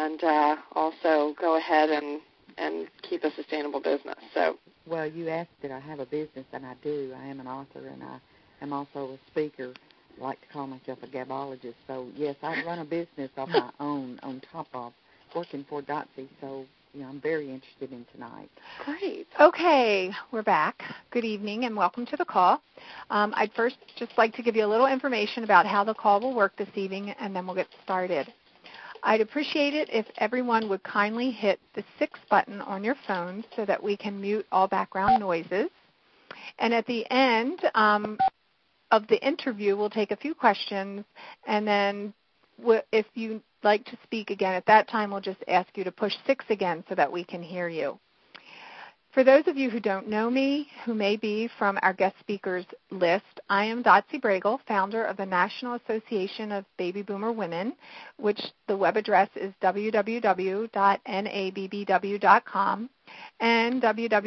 and also go ahead and keep a sustainable business. So, well, you asked did I have a business, and I do. I am an author, and I am also a speaker. I like to call myself a gabologist. So, yes, I run a business of my own on top of working for Dotsie. So, I'm very interested in tonight. Great. Okay, we're back. Good evening and welcome to the call. I'd first just like to give you a little information about how the call will work this evening, and then we'll get started. I'd appreciate it if everyone would kindly hit the 6 button on your phone so that we can mute all background noises. And at the end of the interview, we'll take a few questions, and then if you like to speak again at that time, we'll just ask you to push 6 again so that we can hear you. For those of you who don't know me, who may be from our guest speakers list, I am Dotsie Bregel, founder of the National Association of Baby Boomer Women, which the web address is www.nabbw.com, and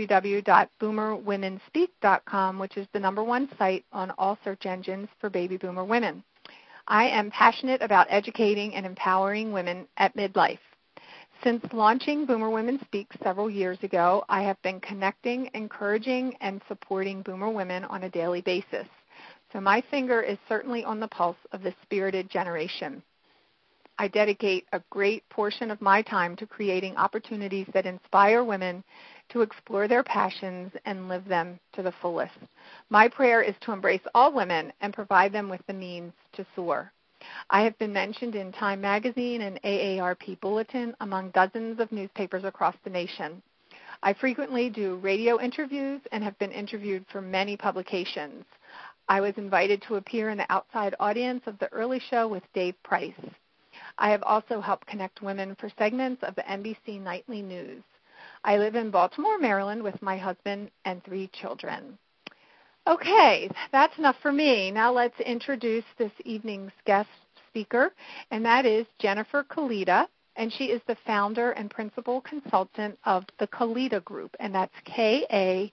www.boomerwomenspeak.com, which is the #1 site on all search engines for baby boomer women. I am passionate about educating and empowering women at midlife. Since launching Boomer Women Speak several years ago, I have been connecting, encouraging, and supporting boomer women on a daily basis. So my finger is certainly on the pulse of the spirited generation. I dedicate a great portion of my time to creating opportunities that inspire women to explore their passions and live them to the fullest. My prayer is to embrace all women and provide them with the means to soar. I have been mentioned in Time Magazine and AARP Bulletin among dozens of newspapers across the nation. I frequently do radio interviews and have been interviewed for many publications. I was invited to appear in the outside audience of the Early Show with Dave Price. I have also helped connect women for segments of the NBC Nightly News. I live in Baltimore, Maryland with my husband and 3 children. Okay, that's enough for me. Now let's introduce this evening's guest speaker, and that is Jennifer Kalita, and she is the founder and principal consultant of the Kalita Group, and that's Kalita.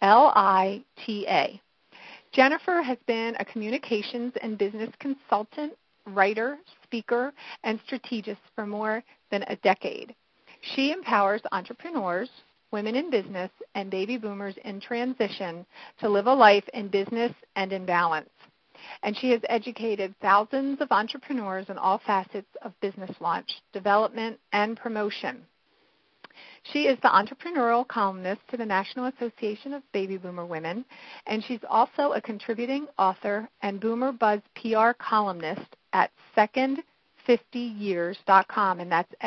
Jennifer has been a communications and business consultant, writer, speaker, and strategist for more than a decade. She empowers entrepreneurs, women in business, and baby boomers in transition to live a life in business and in balance. And she has educated thousands of entrepreneurs in all facets of business launch, development, and promotion. She is the entrepreneurial columnist to the National Association of Baby Boomer Women, and she's also a contributing author and Boomer Buzz PR columnist at second50years.com, and that's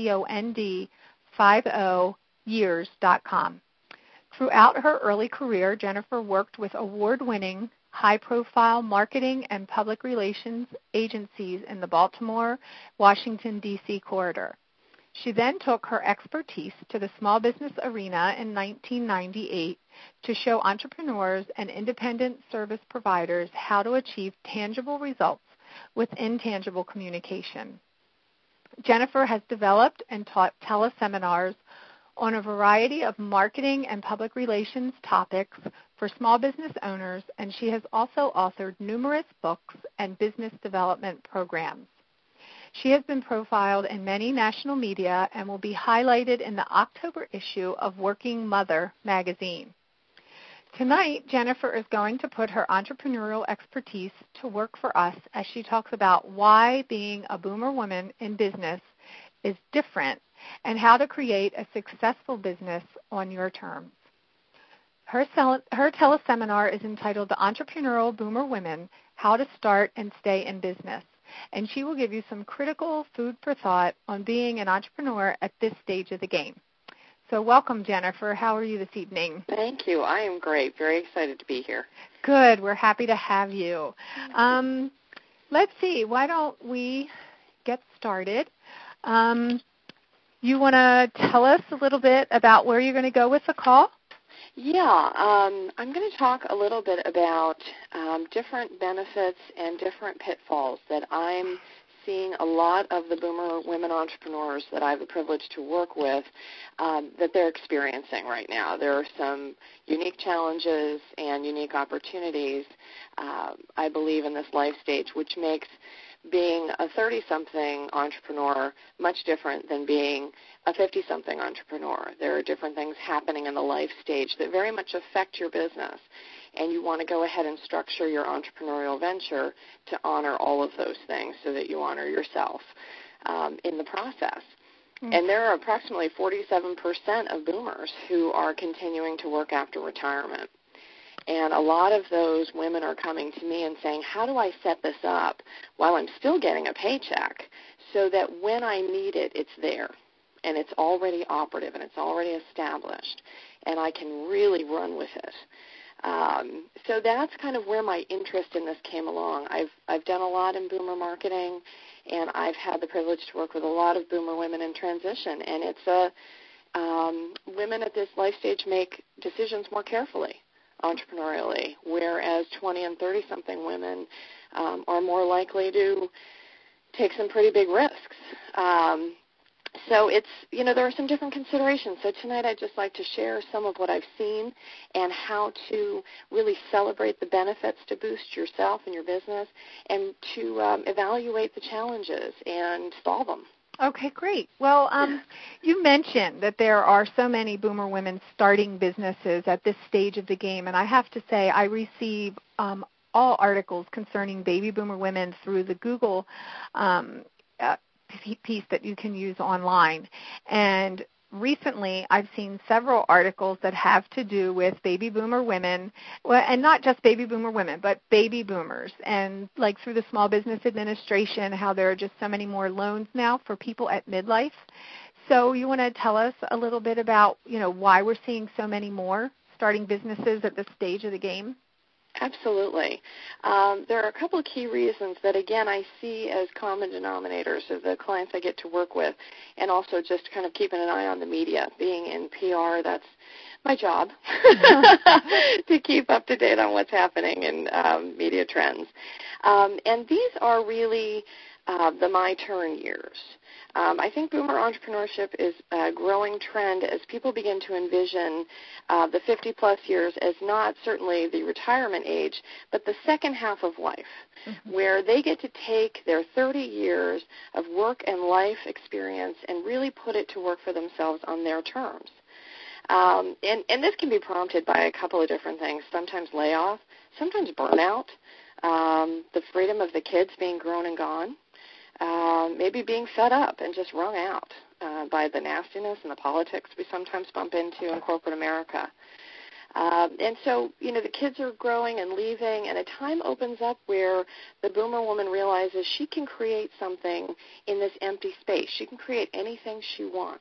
second50years.com. Throughout her early career, Jennifer worked with award-winning, high-profile marketing and public relations agencies in the Baltimore, Washington, D.C. corridor. She then took her expertise to the small business arena in 1998 to show entrepreneurs and independent service providers how to achieve tangible results with intangible communication. Jennifer has developed and taught teleseminars on a variety of marketing and public relations topics for small business owners, and she has also authored numerous books and business development programs. She has been profiled in many national media and will be highlighted in the October issue of Working Mother magazine. Tonight, Jennifer is going to put her entrepreneurial expertise to work for us as she talks about why being a boomer woman in business is different and how to create a successful business on your terms. Her teleseminar is entitled The Entrepreneurial Boomer Women, How to Start and Stay in Business, and she will give you some critical food for thought on being an entrepreneur at this stage of the game. So welcome, Jennifer. How are you this evening? Thank you. I am great. Very excited to be here. Good. We're happy to have you. Let's see. Why don't we get started? You want to tell us a little bit about where you're going to go with the call? Yeah. I'm going to talk a little bit about different benefits and different pitfalls that I'm seeing a lot of the boomer women entrepreneurs that I have the privilege to work with that they're experiencing right now. There are some unique challenges and unique opportunities, I believe, in this life stage, which makes being a 30-something entrepreneur much different than being a 50-something entrepreneur. There are different things happening in the life stage that very much affect your business, and you want to go ahead and structure your entrepreneurial venture to honor all of those things so that you honor yourself in the process. And there are approximately 47% of boomers who are continuing to work after retirement. And a lot of those women are coming to me and saying, how do I set this up while I'm still getting a paycheck so that when I need it, it's there and it's already operative and it's already established and I can really run with it. So that's kind of where my interest in this came along. I've done a lot in boomer marketing, and I've had the privilege to work with a lot of boomer women in transition. And it's women at this life stage make decisions more carefully entrepreneurially, whereas 20 and 30-something women are more likely to take some pretty big risks. So it's, there are some different considerations. So tonight I'd just like to share some of what I've seen and how to really celebrate the benefits to boost yourself and your business and to evaluate the challenges and solve them. Okay, great. Well, you mentioned that there are so many boomer women starting businesses at this stage of the game, and I have to say I receive all articles concerning baby boomer women through the Google piece that you can use online. And recently I've seen several articles that have to do with baby boomer women, well, and not just baby boomer women, but baby boomers. And like through the Small Business Administration, how there are just so many more loans now for people at midlife. So you want to tell us a little bit about, why we're seeing so many more starting businesses at this stage of the game? Absolutely. There are a couple of key reasons that, again, I see as common denominators of the clients I get to work with, and also just kind of keeping an eye on the media. Being in PR, that's my job, to keep up to date on what's happening in media trends. And these are really the my turn years. I think boomer entrepreneurship is a growing trend as people begin to envision the 50-plus years as not certainly the retirement age, but the second half of life, where they get to take their 30 years of work and life experience and really put it to work for themselves on their terms. And this can be prompted by a couple of different things, sometimes layoff, sometimes burnout, the freedom of the kids being grown and gone, maybe being fed up and just wrung out by the nastiness and the politics we sometimes bump into in corporate America. And so, the kids are growing and leaving, and a time opens up where the boomer woman realizes she can create something in this empty space. She can create anything she wants.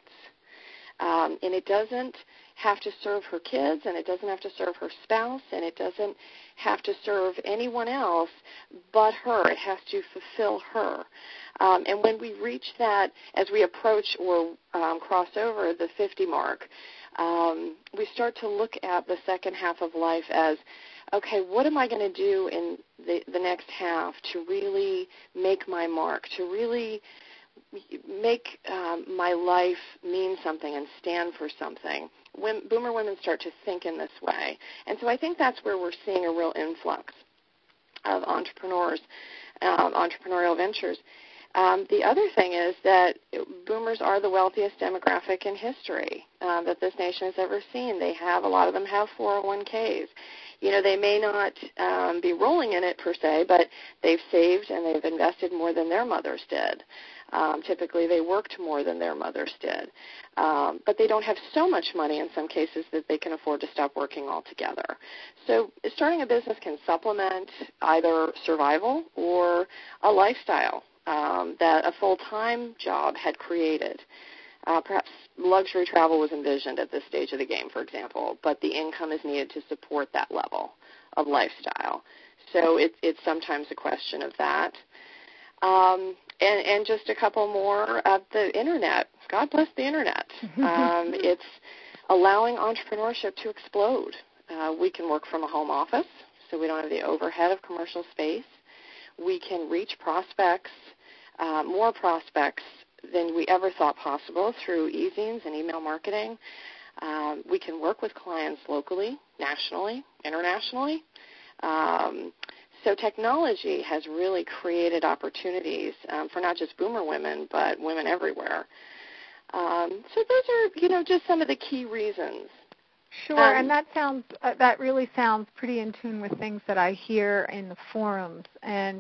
And it doesn't have to serve her kids, and it doesn't have to serve her spouse, and it doesn't have to serve anyone else but her. It has to fulfill her. And when we reach that, as we approach or cross over the 50 mark, we start to look at the second half of life as, okay, what am I going to do in the next half to really make my mark, to really make my life mean something and stand for something? When boomer women start to think in this way. And so I think that's where we're seeing a real influx of entrepreneurs, entrepreneurial ventures. The other thing is that boomers are the wealthiest demographic in history that this nation has ever seen. A lot of them have 401ks. They may not be rolling in it per se, but they've saved and they've invested more than their mothers did. Typically, they worked more than their mothers did. But they don't have so much money in some cases that they can afford to stop working altogether. So starting a business can supplement either survival or a lifestyle that a full-time job had created. Perhaps luxury travel was envisioned at this stage of the game, for example, but the income is needed to support that level of lifestyle. So it's sometimes a question of that. And just a couple more of the Internet. God bless the Internet. It's allowing entrepreneurship to explode. We can work from a home office, so we don't have the overhead of commercial space. We can reach prospects, more prospects than we ever thought possible through e-zines and email marketing. We can work with clients locally, nationally, internationally. So technology has really created opportunities for not just boomer women, but women everywhere. So those are, just some of the key reasons. Sure, and that really sounds pretty in tune with things that I hear in the forums. And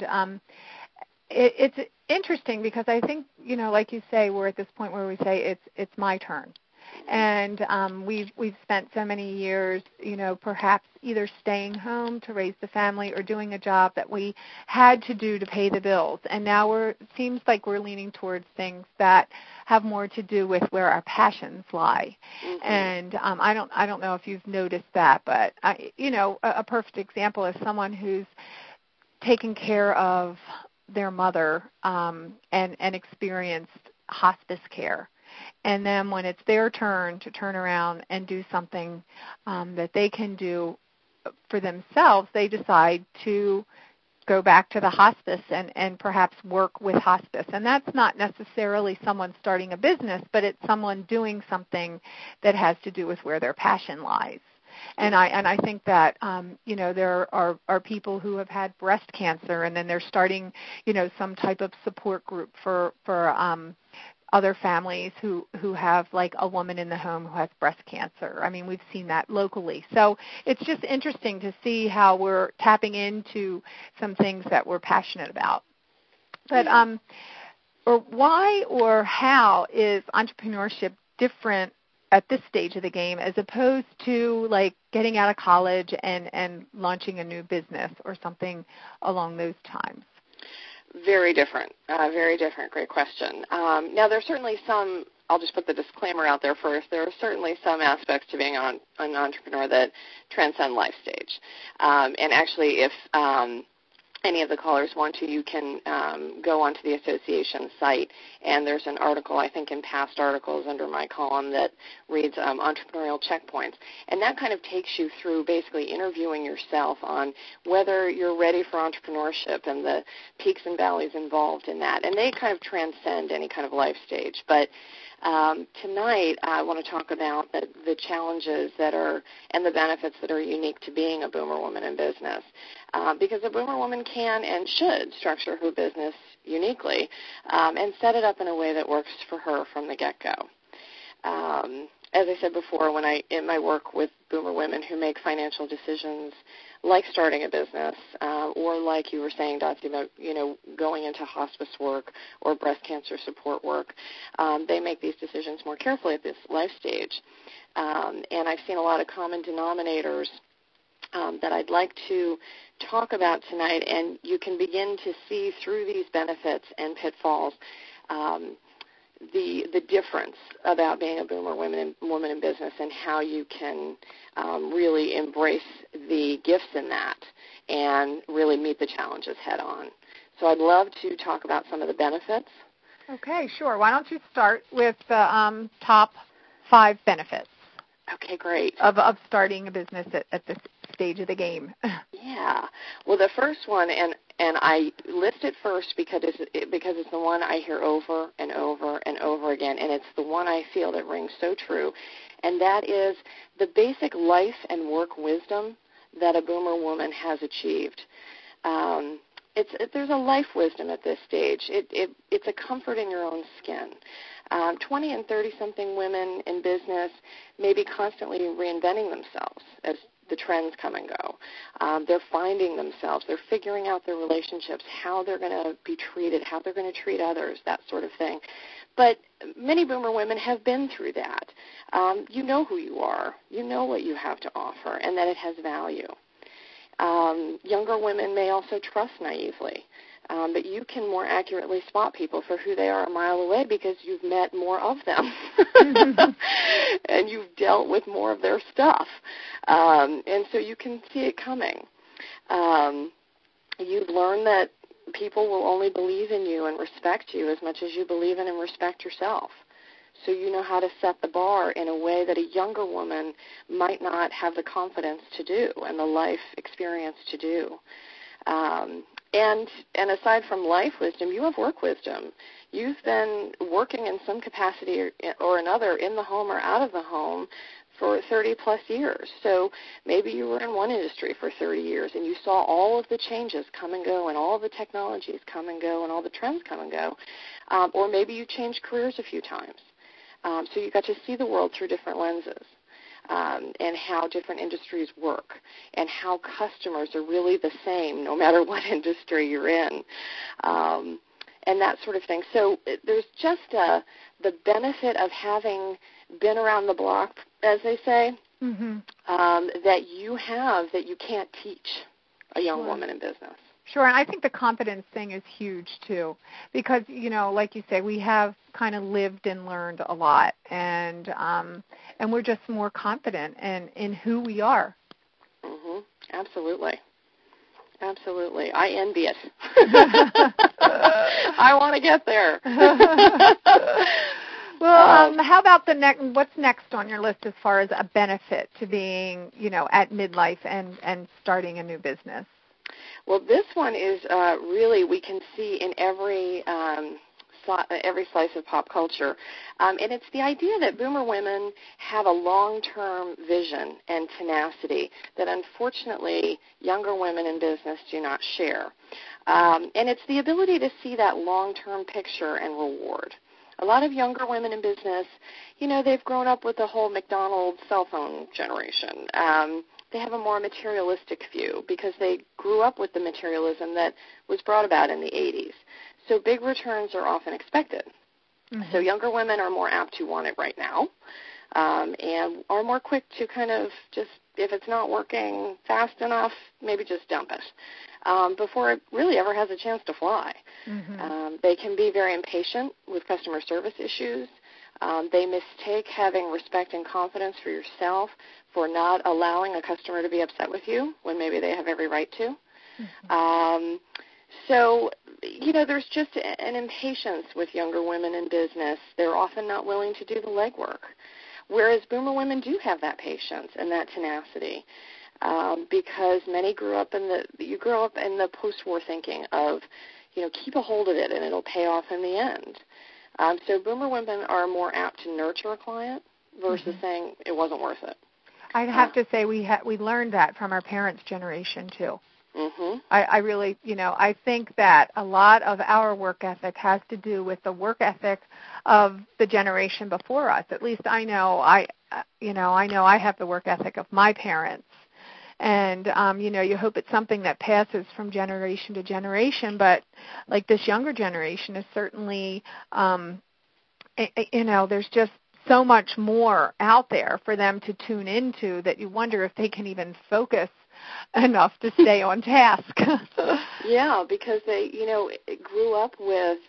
it's interesting because I think, like you say, we're at this point where we say it's my turn. And we've spent so many years, perhaps either staying home to raise the family or doing a job that we had to do to pay the bills. And now it seems like we're leaning towards things that have more to do with where our passions lie. Mm-hmm. And I don't know if you've noticed that, but a perfect example is someone who's taken care of their mother and experienced hospice care. And then when it's their turn to turn around and do something that they can do for themselves, they decide to go back to the hospice and perhaps work with hospice. And that's not necessarily someone starting a business, but it's someone doing something that has to do with where their passion lies. And I think that there are people who have had breast cancer, and then they're starting some type of support group for other families who have like a woman in the home who has breast cancer. I mean, we've seen that locally. So it's just interesting to see how we're tapping into some things that we're passionate about. But or why or how is entrepreneurship different at this stage of the game as opposed to like getting out of college and launching a new business or something along those times? Very different. Great question. Now, there's certainly some, I'll just put the disclaimer out there first, there are certainly some aspects to being an entrepreneur that transcend life stage. And actually, if any of the callers want to, you can go onto the association site, and there's an article, I think in past articles under my column, that reads Entrepreneurial Checkpoints. And that kind of takes you through basically interviewing yourself on whether you're ready for entrepreneurship and the peaks and valleys involved in that. And they kind of transcend any kind of life stage. But tonight, I want to talk about the challenges that are and the benefits that are unique to being a boomer woman in business. Because a boomer woman can and should structure her business uniquely and set it up in a way that works for her from the get-go. As I said before, in my work with boomer women who make financial decisions like starting a business or like you were saying, Dotsie, about going into hospice work or breast cancer support work, they make these decisions more carefully at this life stage. And I've seen a lot of common denominators that I'd like to talk about tonight, and you can begin to see through these benefits and pitfalls the difference about being a boomer woman in business and how you can really embrace the gifts in that and really meet the challenges head on. So I'd love to talk about some of the benefits. Okay, sure. Why don't you start with the top 5 benefits? Okay, great. Of starting a business at this stage of the game. Yeah. Well, the first one, and I list it first because it's the one I hear over and over and over again, and it's the one I feel that rings so true, and that is the basic life and work wisdom that a boomer woman has achieved. There's a life wisdom at this stage. It's a comfort in your own skin. 20 and 30-something women in business may be constantly reinventing themselves as the trends come and go. They're finding themselves. They're figuring out their relationships, how they're going to be treated, how they're going to treat others, that sort of thing. But many boomer women have been through that. You know who you are. You know what you have to offer and that it has value. Younger women may also trust naively. But you can more accurately spot people for who they are a mile away because you've met more of them and you've dealt with more of their stuff. And so you can see it coming. You've learned that people will only believe in you and respect you as much as you believe in and respect yourself. So you know how to set the bar in a way that a younger woman might not have the confidence to do and the life experience to do. And aside from life wisdom, you have work wisdom. You've been working in some capacity or another in the home or out of the home for 30-plus years. So maybe you were in one industry for 30 years and you saw all of the changes come and go and all the technologies come and go and all the trends come and go. Or maybe you changed careers a few times. So you got to see the world through different lenses. And how different industries work, and how customers are really the same no matter what industry you're in, and that sort of thing. So there's just the benefit of having been around the block, as they say, that you have that you can't teach a young woman in business. Sure, and I think the confidence thing is huge, too, because, like you say, we have kind of lived and learned a lot, and we're just more confident in who we are. Mm-hmm. Absolutely. Absolutely. I envy it. I want to get there. Well, how about what's next on your list as far as a benefit to being, at midlife and starting a new business? Well, this one is really, we can see in every slice of pop culture. And it's the idea that boomer women have a long-term vision and tenacity that unfortunately younger women in business do not share. And it's the ability to see that long-term picture and reward. A lot of younger women in business, they've grown up with the whole McDonald's cell phone generation. They have a more materialistic view because they grew up with the materialism that was brought about in the 80s. So big returns are often expected. Mm-hmm. So younger women are more apt to want it right now and are more quick to kind of just, if it's not working fast enough, maybe just dump it before it really ever has a chance to fly. Mm-hmm. They can be very impatient with customer service issues. They mistake having respect and confidence for yourself for not allowing a customer to be upset with you when maybe they have every right to. Mm-hmm. So, there's just an impatience with younger women in business. They're often not willing to do the legwork, whereas boomer women do have that patience and that tenacity because many grew up in the post-war thinking of, keep a hold of it and it'll pay off in the end. So boomer women are more apt to nurture a client versus saying it wasn't worth it. I'd have to say we learned that from our parents' generation, too. Mm-hmm. I really, I think that a lot of our work ethic has to do with the work ethic of the generation before us. At least I know I have the work ethic of my parents. And, you hope it's something that passes from generation to generation. But like this younger generation is certainly, there's just so much more out there for them to tune into that you wonder if they can even focus enough to stay on task. Yeah, because they, grew up with,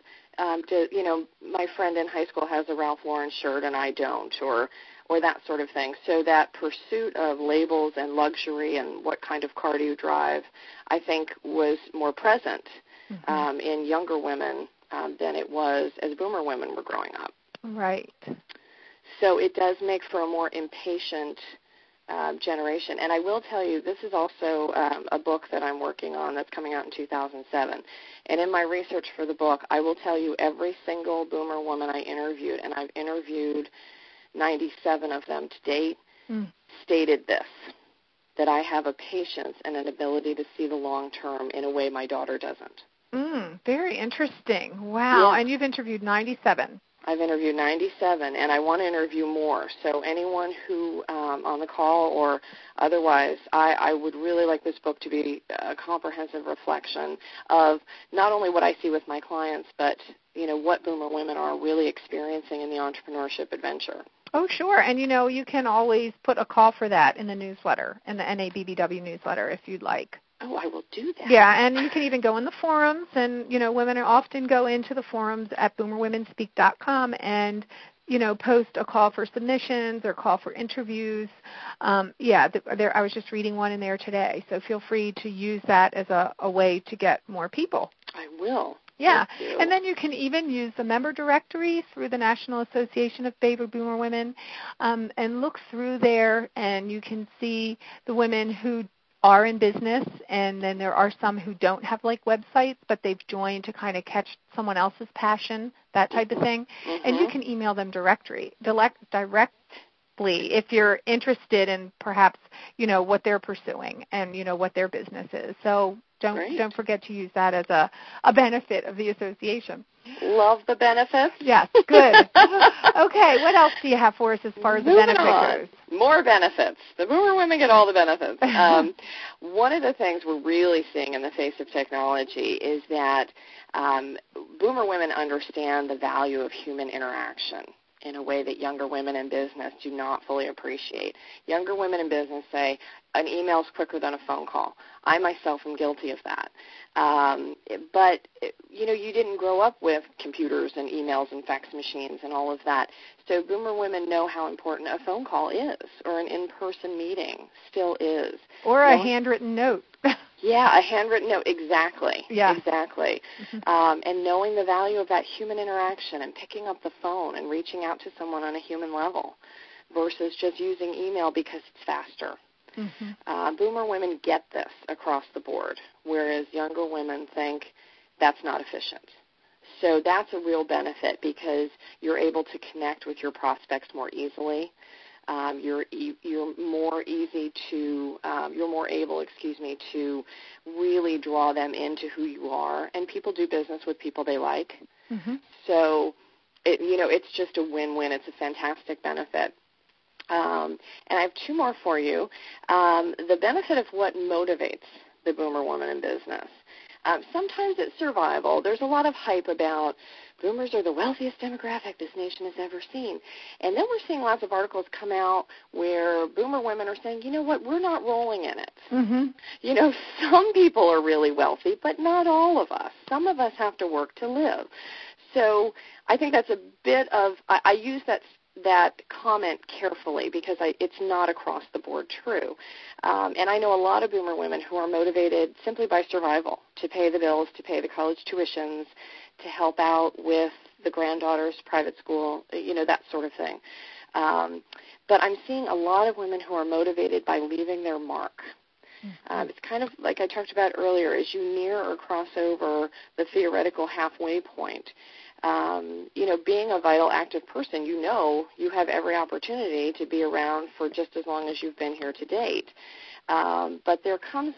my friend in high school has a Ralph Lauren shirt and I don't, or that sort of thing. So that pursuit of labels and luxury and what kind of car do you drive, I think was more present in younger women than it was as boomer women were growing up. Right. So it does make for a more impatient generation. And I will tell you, this is also a book that I'm working on that's coming out in 2007. And in my research for the book, I will tell you every single boomer woman I interviewed, and I've interviewed 97 of them to date, stated this, that I have a patience and an ability to see the long term in a way my daughter doesn't. Very interesting. Wow. Yeah. And you've interviewed 97. I've interviewed 97, and I want to interview more. So anyone who, on the call or otherwise, I would really like this book to be a comprehensive reflection of not only what I see with my clients, but, what boomer women are really experiencing in the entrepreneurship adventure. Oh, sure. And, you can always put a call for that in the newsletter, in the NABBW newsletter, if you'd like. Oh, I will do that. Yeah, and you can even go in the forums, and, women often go into the forums at boomerwomenspeak.com and, post a call for submissions or call for interviews. I was just reading one in there today, so feel free to use that as a way to get more people. I will. Yeah, and then you can even use the member directory through the National Association of Baby Boomer Women and look through there, and you can see the women who are in business, and then there are some who don't have websites, but they've joined to kind of catch someone else's passion, that type of thing. And you can email them direct honestly if you're interested in perhaps, what they're pursuing and, what their business is. So don't forget to use that as a benefit of the association. Love the benefits. Yes, good. Okay, what else do you have for us as far as the benefit goes? More benefits. The boomer women get all the benefits. One of the things we're really seeing in the face of technology is that boomer women understand the value of human interaction in a way that younger women in business do not fully appreciate. Younger women in business say, an email's quicker than a phone call. I myself am guilty of that. But, you didn't grow up with computers and emails and fax machines and all of that. So boomer women know how important a phone call is, or an in-person meeting still is. Or a handwritten note. Yeah, a handwritten note, exactly. Yeah. Exactly. Mm-hmm. And knowing the value of that human interaction and picking up the phone and reaching out to someone on a human level versus just using email because it's faster. Mm-hmm. Boomer women get this across the board, whereas younger women think that's not efficient. So that's a real benefit because you're able to connect with your prospects more easily. You're more able, to really draw them into who you are. And people do business with people they like. Mm-hmm. So, it's just a win-win. It's a fantastic benefit. And I have two more for you. The benefit of what motivates the boomer woman in business. Sometimes it's survival. There's a lot of hype about boomers are the wealthiest demographic this nation has ever seen. And then we're seeing lots of articles come out where boomer women are saying, you know what, we're not rolling in it. Mm-hmm. Some people are really wealthy, but not all of us. Some of us have to work to live. So I think that's a bit of, I use that comment carefully because it's not across the board true. And I know a lot of boomer women who are motivated simply by survival, to pay the bills, to pay the college tuitions, to help out with the granddaughter's private school, that sort of thing. But I'm seeing a lot of women who are motivated by leaving their mark. Mm-hmm. It's kind of like I talked about earlier, as you near or cross over the theoretical halfway point, being a vital, active person, you have every opportunity to be around for just as long as you've been here to date. But there comes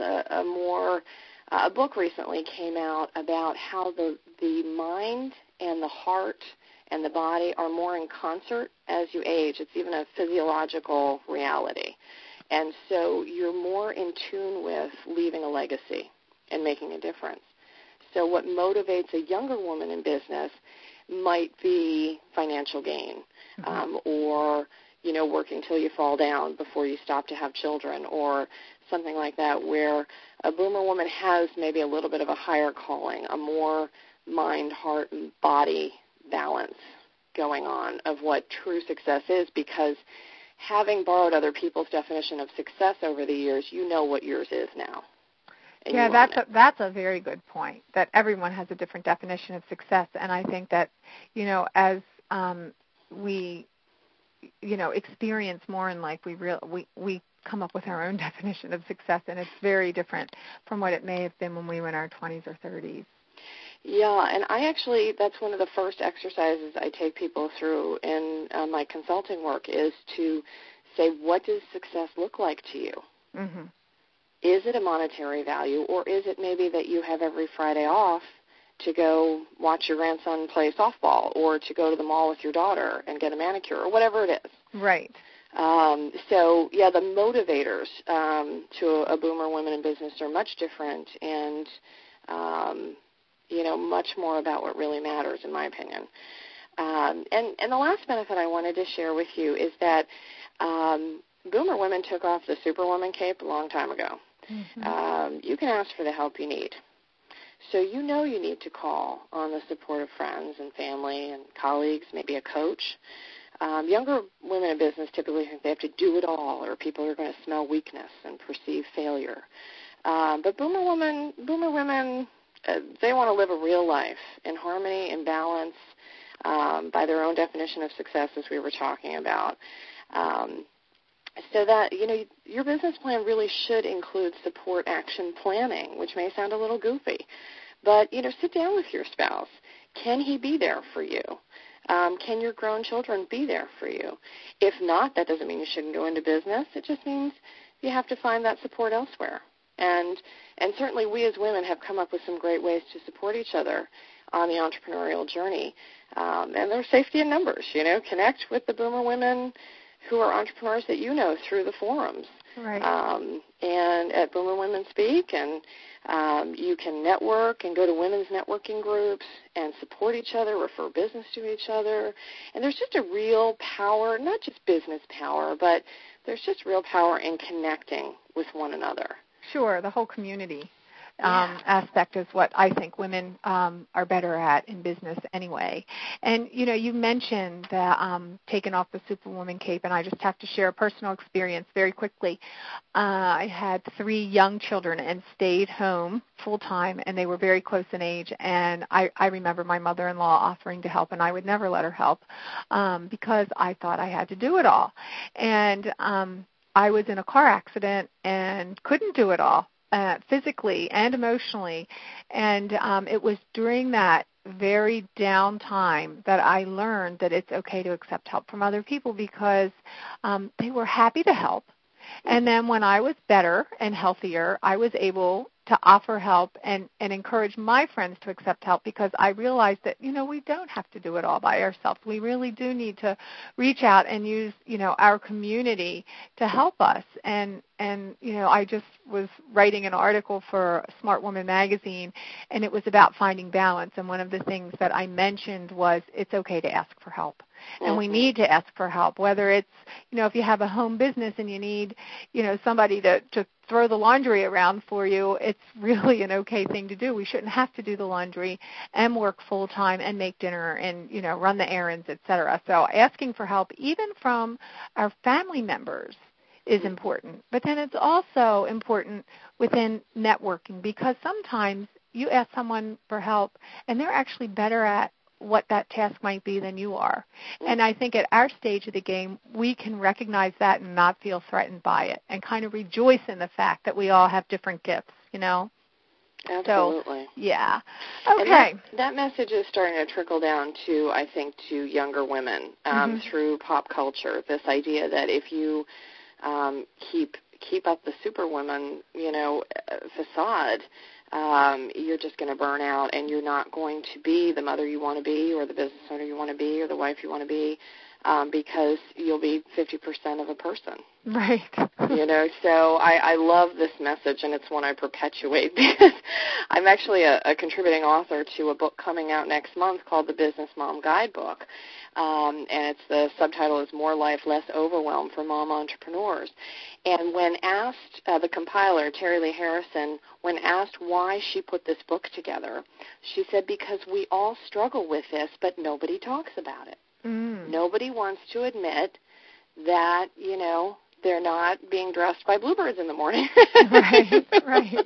a book recently came out about how the mind and the heart and the body are more in concert as you age. It's even a physiological reality. And so you're more in tune with leaving a legacy and making a difference. So what motivates a younger woman in business might be financial gain, or, working till you fall down before you stop to have children, or something like that, where a boomer woman has maybe a little bit of a higher calling, a more mind, heart, and body balance going on of what true success is, because having borrowed other people's definition of success over the years, you know what yours is now. Yeah, that's a very good point, that everyone has a different definition of success. And I think that, as we, experience more in life, we come up with our own definition of success, and it's very different from what it may have been when we were in our 20s or 30s. Yeah, and that's one of the first exercises I take people through in my consulting work is to say, what does success look like to you? Mm-hmm. Is it a monetary value, or is it maybe that you have every Friday off to go watch your grandson play softball, or to go to the mall with your daughter and get a manicure, or whatever it is? Right. The motivators to a boomer woman in business are much different and, much more about what really matters, in my opinion. And the last benefit I wanted to share with you is that boomer women took off the superwoman cape a long time ago. Mm-hmm. You can ask for the help you need. So you need to call on the support of friends and family and colleagues, maybe a coach. Younger women in business typically think they have to do it all, or people are going to smell weakness and perceive failure. But boomer women, they want to live a real life in harmony and balance by their own definition of success, as we were talking about. So that, your business plan really should include support action planning, which may sound a little goofy. But, sit down with your spouse. Can he be there for you? can your grown children be there for you? If not, that doesn't mean you shouldn't go into business. It just means you have to find that support elsewhere. And certainly we as women have come up with some great ways to support each other on the entrepreneurial journey. And there's safety in numbers, connect with the Boomer women who are entrepreneurs that you know through the forums. Right. And at Boomer Women Speak, and you can network and go to women's networking groups and support each other, refer business to each other. And there's just a real power, not just business power, but there's just real power in connecting with one another. Sure, the whole community aspect is what I think women are better at in business anyway. And, you mentioned that taking off the Superwoman cape, and I just have to share a personal experience very quickly. I had 3 young children and stayed home full-time, and they were very close in age. And I remember my mother-in-law offering to help, and I would never let her help because I thought I had to do it all. And I was in a car accident and couldn't do it all. Physically and emotionally, and it was during that very down time that I learned that it's okay to accept help from other people because they were happy to help. And then when I was better and healthier, I was able to offer help and encourage my friends to accept help because I realized that, we don't have to do it all by ourselves. We really do need to reach out and use, our community to help us. And I just was writing an article for Smart Woman magazine, and it was about finding balance. And one of the things that I mentioned was it's okay to ask for help. And we need to ask for help, whether it's, if you have a home business and you need, somebody to throw the laundry around for you, it's really an okay thing to do. We shouldn't have to do the laundry and work full-time and make dinner and, run the errands, et cetera. So asking for help, even from our family members, is important. But then it's also important within networking because sometimes you ask someone for help and they're actually better at what that task might be than you are. And I think at our stage of the game, we can recognize that and not feel threatened by it and kind of rejoice in the fact that we all have different gifts, Absolutely. So, yeah. Okay. And that message is starting to trickle down to, I think, to younger women through pop culture, this idea that if you keep up the Superwoman, facade, you're just going to burn out and you're not going to be the mother you want to be or the business owner you want to be or the wife you want to be because you'll be 50% of a person. Right. So I love this message, and it's one I perpetuate because I'm actually a contributing author to a book coming out next month called The Business Mom Guidebook. And the subtitle is More Life, Less Overwhelm for Mom Entrepreneurs. And when asked, the compiler, Terry Lee Harrison, when asked why she put this book together, she said, because we all struggle with this, but nobody talks about it. Nobody wants to admit that, they're not being dressed by bluebirds in the morning. Right.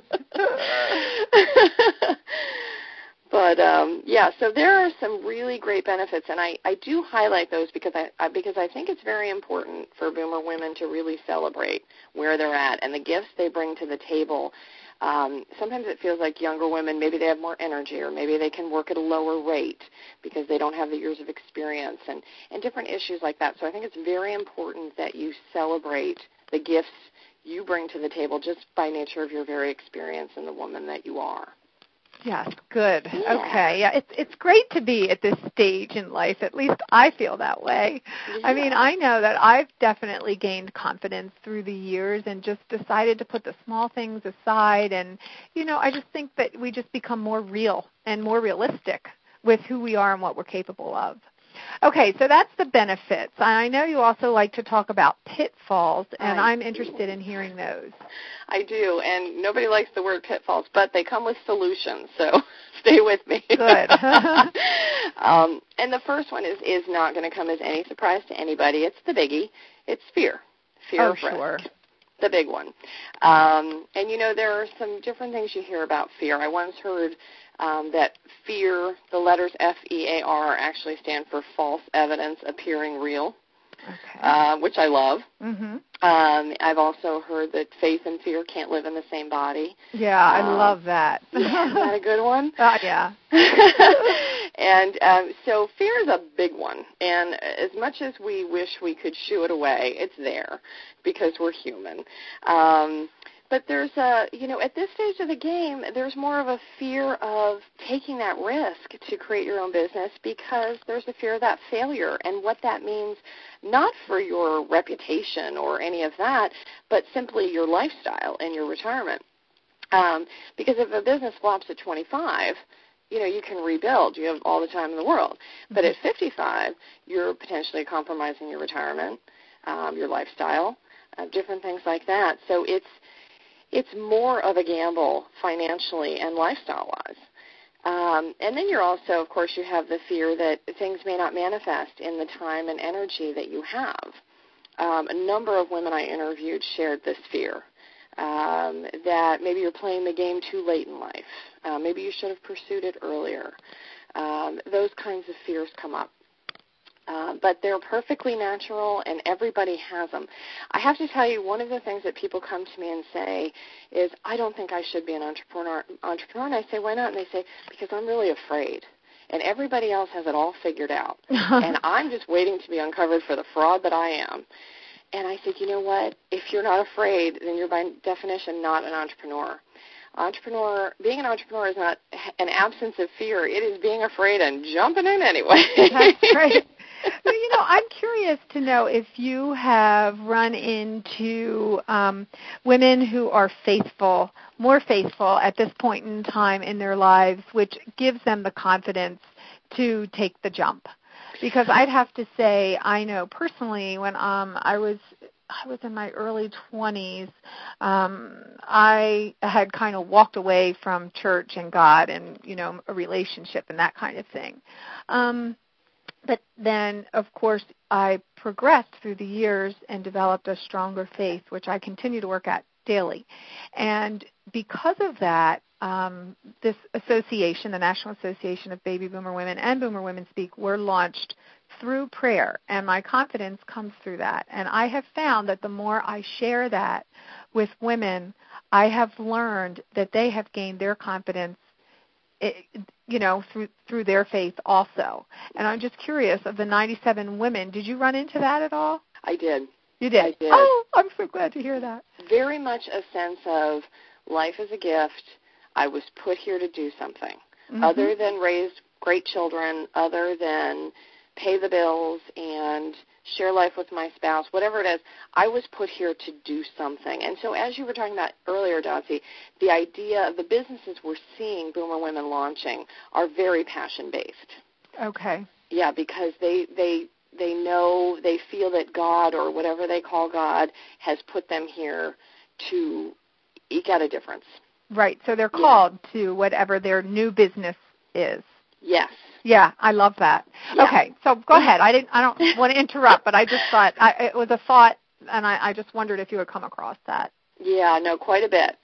But, so there are some really great benefits, and I do highlight those because I think it's very important for Boomer women to really celebrate where they're at and the gifts they bring to the table. Sometimes it feels like younger women, maybe they have more energy or maybe they can work at a lower rate because they don't have the years of experience and different issues like that. So I think it's very important that you celebrate the gifts you bring to the table just by nature of your very experience and the woman that you are. Yes, good. Yeah. Okay. Yeah, it's great to be at this stage in life. At least I feel that way. Yeah. I mean, I know that I've definitely gained confidence through the years and just decided to put the small things aside. And, I just think that we just become more real and more realistic with who we are and what we're capable of. Okay, so that's the benefits. I know you also like to talk about pitfalls, and I'm interested in hearing those. I do, and nobody likes the word pitfalls, but they come with solutions, so stay with me. Good. And the first one is not going to come as any surprise to anybody. It's the biggie. It's fear. Fear of risk. Sure. The big one. And, there are some different things you hear about fear. I once heard that fear, the letters F-E-A-R, actually stand for false evidence appearing real, which I love. Mm-hmm. I've also heard that faith and fear can't live in the same body. Yeah, I love that. Yeah, is that a good one? Yeah. And so fear is a big one. And as much as we wish we could shoo it away, it's there because we're human. But there's at this stage of the game, there's more of a fear of taking that risk to create your own business because there's a fear of that failure and what that means, not for your reputation or any of that, but simply your lifestyle and your retirement. Because if a business flops at 25, you can rebuild. You have all the time in the world. But at 55, you're potentially compromising your retirement, your lifestyle, different things like that. So it's more of a gamble financially and lifestyle-wise. And then you're also, of course, you have the fear that things may not manifest in the time and energy that you have. A number of women I interviewed shared this fear, that maybe you're playing the game too late in life. Maybe you should have pursued it earlier. Those kinds of fears come up. But they're perfectly natural, and everybody has them. I have to tell you, one of the things that people come to me and say is, I don't think I should be an entrepreneur. And I say, why not? And they say, because I'm really afraid. And everybody else has it all figured out. And I'm just waiting to be uncovered for the fraud that I am. And I said, you know what? If you're not afraid, then you're by definition not an entrepreneur. Being an entrepreneur is not an absence of fear. It is being afraid and jumping in anyway. That's great. Well, I'm curious to know if you have run into women who are more faithful at this point in time in their lives, which gives them the confidence to take the jump. Because I'd have to say, I know personally when I was in my early 20s, I had kind of walked away from church and God and, a relationship and that kind of thing. But then, of course, I progressed through the years and developed a stronger faith, which I continue to work at daily. And because of that, this association, the National Association of Baby Boomer Women and Boomer Women Speak, were launched through prayer, and my confidence comes through that. And I have found that the more I share that with women, I have learned that they have gained their confidence, through their faith also. And I'm just curious, of the 97 women, did you run into that at all? I did. You did? I did. Oh, I'm so glad to hear that. Very much a sense of life is a gift. I was put here to do something other than raise great children, other than pay the bills and share life with my spouse, whatever it is. I was put here to do something. And so as you were talking about earlier, Dotsie, the idea of the businesses we're seeing Boomer Women launching are very passion-based. Okay. Yeah, because they know, they feel that God, or whatever they call God, has put them here to eke out a difference. Right. So they're called to whatever their new business is. Yes. Yeah, I love that. Yeah. Okay, so go ahead. I don't want to interrupt, but I just thought it was a thought, and I just wondered if you had come across that. Yeah, no, quite a bit.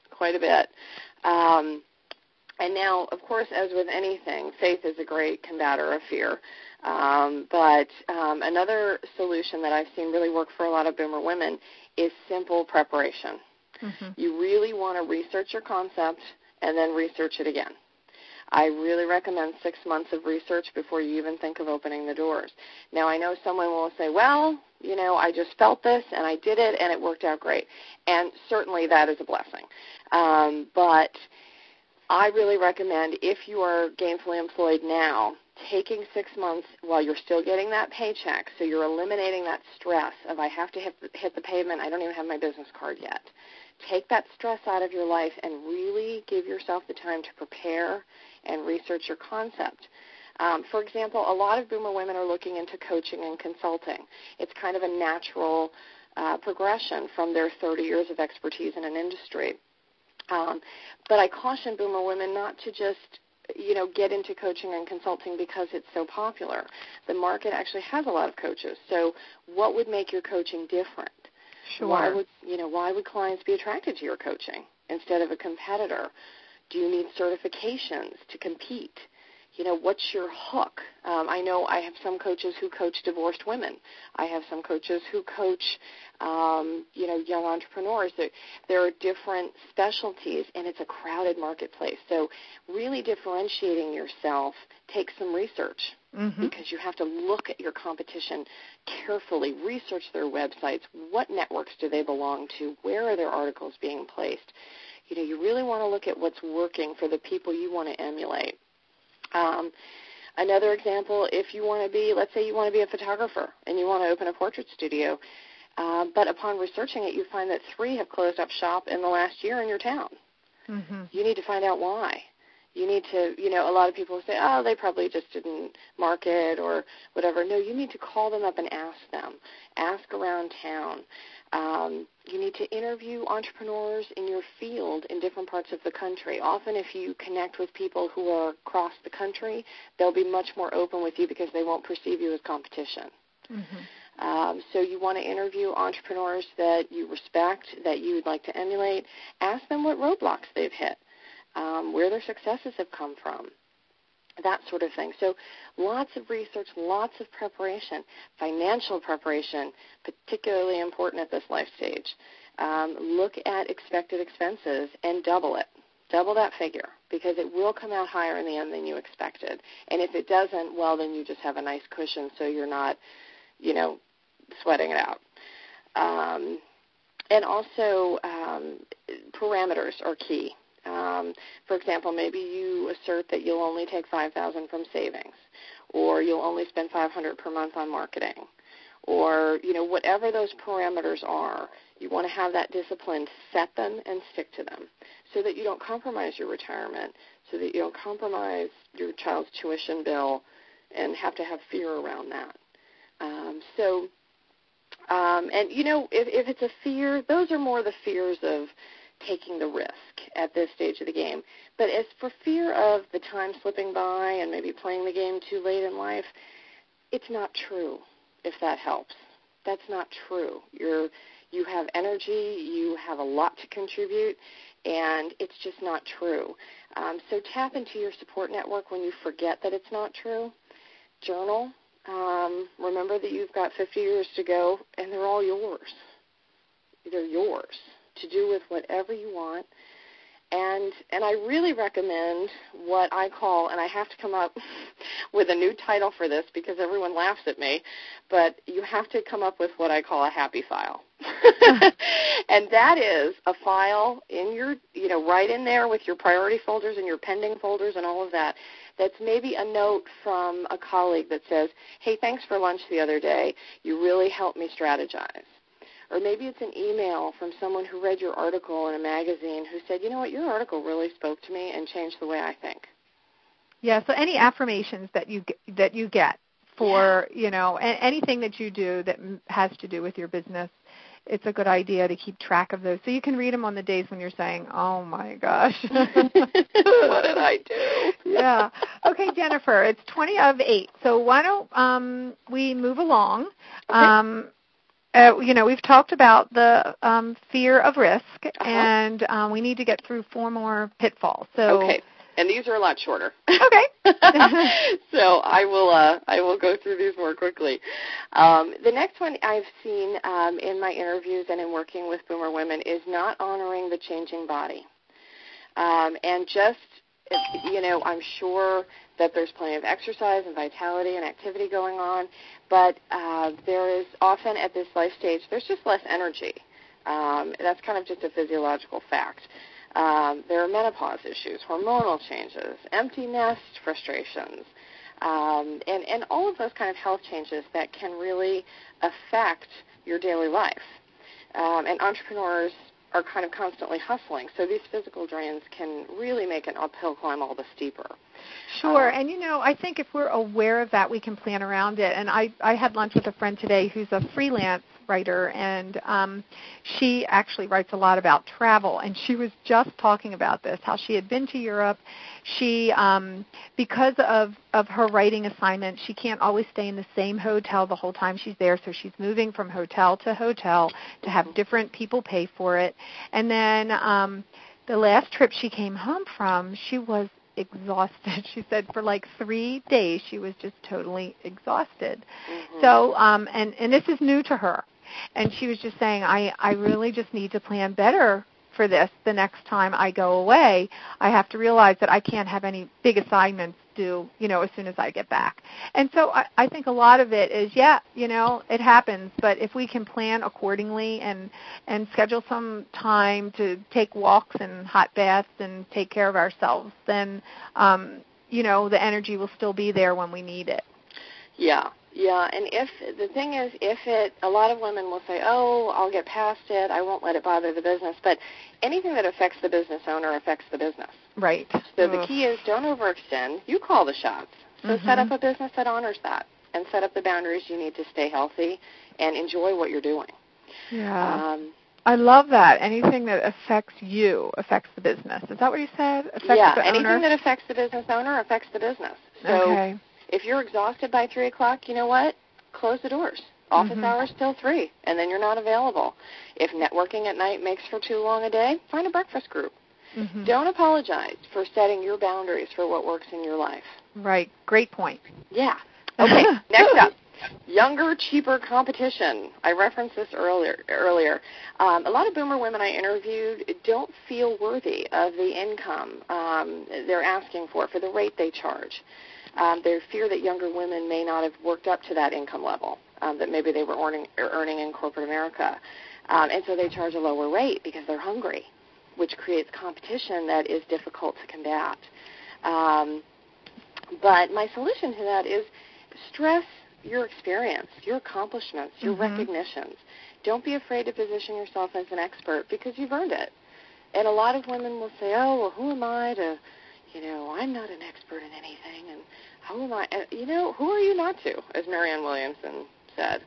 And now, of course, as with anything, faith is a great combator of fear. But another solution that I've seen really work for a lot of Boomer women is simple preparation. Mm-hmm. You really want to research your concept and then research it again. I really recommend 6 months of research before you even think of opening the doors. Now, I know someone will say, well, I just felt this and I did it and it worked out great. And certainly that is a blessing. But I really recommend, if you are gainfully employed now, taking 6 months while you're still getting that paycheck, so you're eliminating that stress of I have to hit the pavement, I don't even have my business card yet. Take that stress out of your life and really give yourself the time to prepare and research your concept. For example, a lot of Boomer women are looking into coaching and consulting. It's kind of a natural progression from their 30 years of expertise in an industry. But I caution Boomer women not to just get into coaching and consulting because it's so popular. The market actually has a lot of coaches. So what would make your coaching different? Sure. Why would clients be attracted to your coaching instead of a competitor? Do you need certifications to compete? What's your hook? I know I have some coaches who coach divorced women. I have some coaches who coach, young entrepreneurs. There are different specialties, and it's a crowded marketplace. So really differentiating yourself takes some research, because you have to look at your competition carefully, research their websites, what networks do they belong to, where are their articles being placed. You really want to look at what's working for the people you want to emulate. Another example, if you want to be, let's say you want to be a photographer and you want to open a portrait studio, but upon researching it, you find that 3 have closed up shop in the last year in your town. You need to find out why. You need to, a lot of people say, oh, they probably just didn't market or whatever. No, you need to call them up and ask them. Ask around town. You need to interview entrepreneurs in your field in different parts of the country. Often if you connect with people who are across the country, they'll be much more open with you because they won't perceive you as competition. So you want to interview entrepreneurs that you respect, that you would like to emulate. Ask them what roadblocks they've hit, where their successes have come from, that sort of thing. So lots of research, lots of preparation. Financial preparation, particularly important at this life stage. Look at expected expenses and double it. Double that figure, because it will come out higher in the end than you expected. And if it doesn't, well, then you just have a nice cushion so you're not, sweating it out. And also parameters are key. For example, maybe you assert that you'll only take $5,000 from savings, or you'll only spend $500 per month on marketing, or whatever those parameters are. You want to have that discipline, set them and stick to them, so that you don't compromise your retirement, so that you don't compromise your child's tuition bill, and have to have fear around that. If it's a fear, those are more the fears of taking the risk at this stage of the game. But as for fear of the time slipping by and maybe playing the game too late in life, it's not true, if that helps. That's not true. You have energy, you have a lot to contribute, and it's just not true. So tap into your support network when you forget that it's not true. Journal. Remember that you've got 50 years to go, and they're all yours. They're yours to do with whatever you want. And I really recommend what I call, and I have to come up with a new title for this because everyone laughs at me, but you have to come up with what I call a happy file. And that is a file in your, right in there with your priority folders and your pending folders and all of that. That's maybe a note from a colleague that says, hey, thanks for lunch the other day. You really helped me strategize. Or maybe it's an email from someone who read your article in a magazine who said, you know what, your article really spoke to me and changed the way I think. Yeah, so any affirmations that you get for, anything that you do that has to do with your business, it's a good idea to keep track of those. So you can read them on the days when you're saying, oh, my gosh. What did I do? Yeah. Okay, Jennifer, it's 20 of 8. So why don't we move along? Okay. We've talked about the fear of risk, and we need to get through 4 more pitfalls. So, okay, and these are a lot shorter. Okay. So I will go through these more quickly. The next one I've seen in my interviews and in working with boomer women is not honoring the changing body. And just, I'm sure that there's plenty of exercise and vitality and activity going on, but there is often at this life stage, there's just less energy. That's kind of just a physiological fact. There are menopause issues, hormonal changes, empty nest frustrations, and all of those kind of health changes that can really affect your daily life. And entrepreneurs are kind of constantly hustling, so these physical drains can really make an uphill climb all the steeper. Sure, and I think if we're aware of that, we can plan around it. And I had lunch with a friend today who's a freelance writer, and she actually writes a lot about travel, and she was just talking about this, how she had been to Europe. She, because of her writing assignment, she can't always stay in the same hotel the whole time she's there, so she's moving from hotel to hotel to have different people pay for it. And then the last trip she came home from, she was exhausted. She said for like 3 days she was just totally exhausted. Mm-hmm. So, and this is new to her. And she was just saying, I really just need to plan better for this the next time I go away. I have to realize that I can't have any big assignments due, as soon as I get back. And so I think a lot of it is, it happens, but if we can plan accordingly and schedule some time to take walks and hot baths and take care of ourselves, then, the energy will still be there when we need it. Yeah. Yeah, and a lot of women will say, oh, I'll get past it, I won't let it bother the business, but anything that affects the business owner affects the business. Right. So the key is don't overextend, you call the shots. So set up a business that honors that and set up the boundaries you need to stay healthy and enjoy what you're doing. Yeah. I love that. Anything that affects you affects the business. Is that what you said? Affects the anything owner? That affects the business owner affects the business. So okay. If you're exhausted by 3 o'clock, you know what? Close the doors. Office hours till 3, and then you're not available. If networking at night makes for too long a day, find a breakfast group. Don't apologize for setting your boundaries for what works in your life. Right. Great point. Yeah. Okay, next up. Younger, cheaper competition. I referenced this earlier. A lot of boomer women I interviewed don't feel worthy of the income they're asking for the rate they charge. They fear that younger women may not have worked up to that income level that maybe they were earning in corporate America. And so they charge a lower rate because they're hungry, which creates competition that is difficult to combat. But my solution to that is stress your experience, your accomplishments, your recognitions. Don't be afraid to position yourself as an expert because you've earned it. And a lot of women will say, oh, well, who am I to, I'm not an expert in anything, and who am I? Who are you not to, as Marianne Williamson said.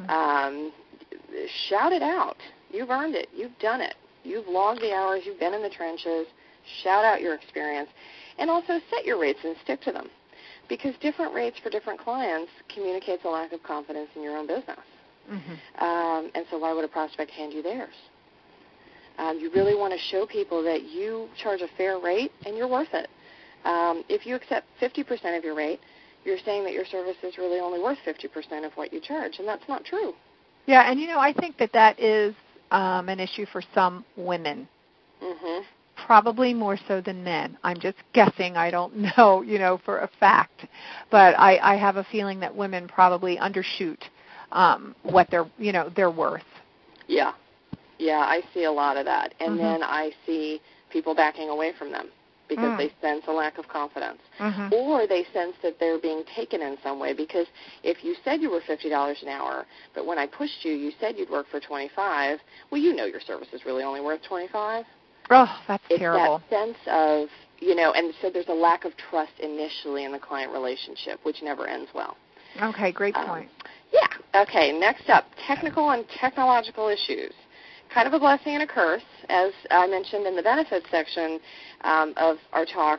Shout it out. You've earned it. You've done it. You've logged the hours. You've been in the trenches. Shout out your experience. And also set your rates and stick to them, because different rates for different clients communicates a lack of confidence in your own business. And so why would a prospect hand you theirs? You really want to show people that you charge a fair rate and you're worth it. If you accept 50% of your rate, you're saying that your service is really only worth 50% of what you charge, and that's not true. Yeah, and I think that is an issue for some women. Probably more so than men. I'm just guessing. I don't know, for a fact. But I have a feeling that women probably undershoot what they're worth. Yeah. Yeah, I see a lot of that. And then I see people backing away from them because they sense a lack of confidence. Or they sense that they're being taken in some way, because if you said you were $50 an hour, but when I pushed you, you said you'd work for $25, well, your service is really only worth $25. Oh, that's terrible. It's that sense of, and so there's a lack of trust initially in the client relationship, which never ends well. Okay, great point. Yeah. Okay, next up, technical and technological issues. Kind of a blessing and a curse, as I mentioned in the benefits section of our talk.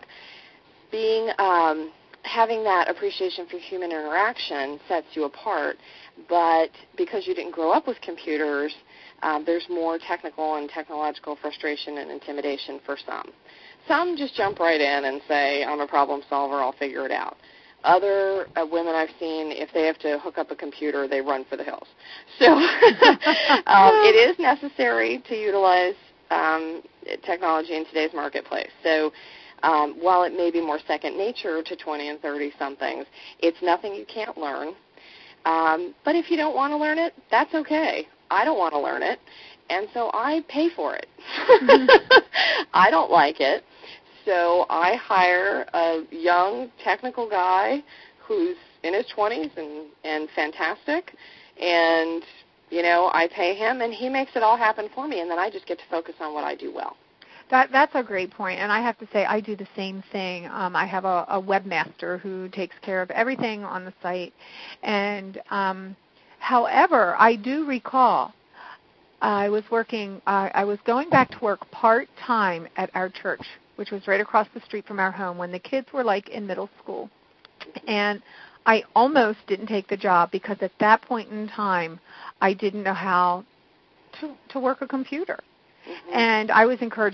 Having that appreciation for human interaction sets you apart, but because you didn't grow up with computers, there's more technical and technological frustration and intimidation for some. Some just jump right in and say, I'm a problem solver, I'll figure it out. Other women I've seen, if they have to hook up a computer, they run for the hills. So it is necessary to utilize technology in today's marketplace. So while it may be more second nature to 20 and 30-somethings, it's nothing you can't learn. But if you don't want to learn it, that's okay. I don't want to learn it, and so I pay for it. I don't like it. So I hire a young technical guy who's in his 20s and fantastic, and, I pay him, and he makes it all happen for me, and then I just get to focus on what I do well. That's a great point, and I have to say I do the same thing. I have a webmaster who takes care of everything on the site, and however, I do recall I was going back to work part-time at our church, which was right across the street from our home, when the kids were like in middle school. And I almost didn't take the job because at that point in time, I didn't know how to work a computer. And I was encouraged to just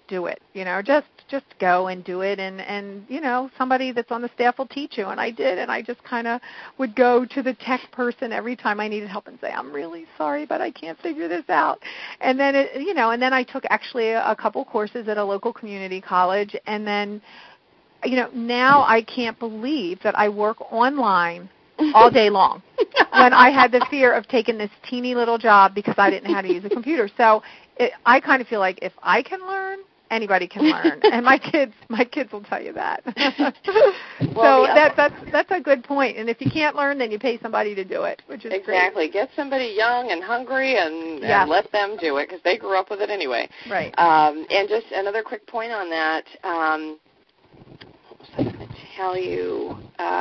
do it. Just go and do it, and somebody that's on the staff will teach you. And I did, and I just kind of would go to the tech person every time I needed help and say, I'm really sorry, but I can't figure this out. And then and then I took actually a couple courses at a local community college, and then now I can't believe that I work online all day long when I had the fear of taking this teeny little job because I didn't know how to use a computer. So I kind of feel like if I can learn, anybody can learn, and my kids will tell you that. Well, so that's a good point. And if you can't learn, then you pay somebody to do it, which is exactly. great. Get somebody young and hungry, and let them do it because they grew up with it anyway. Right. And just another quick point on that. What was I going to tell you?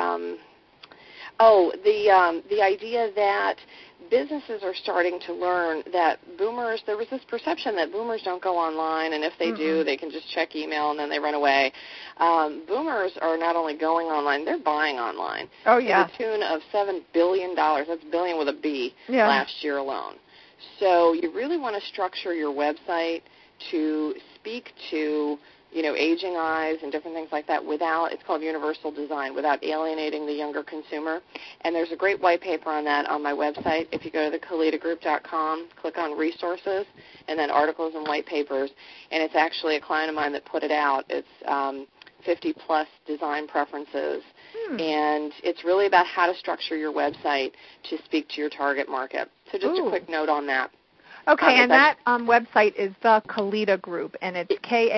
The idea that businesses are starting to learn that boomers, there was this perception that boomers don't go online, and if they do, they can just check email and then they run away. Boomers are not only going online, they're buying online. Oh, yeah. To the tune of $7 billion. That's billion with a B last year alone. So you really want to structure your website to speak to aging eyes and different things like that it's called universal design, without alienating the younger consumer. And there's a great white paper on that on my website. If you go to thekalidagroup.com, click on resources, and then articles and white papers. And it's actually a client of mine that put it out. It's 50-plus design preferences. And it's really about how to structure your website to speak to your target market. So just a quick note on that. Okay, and that website is the Kalita Group, and it's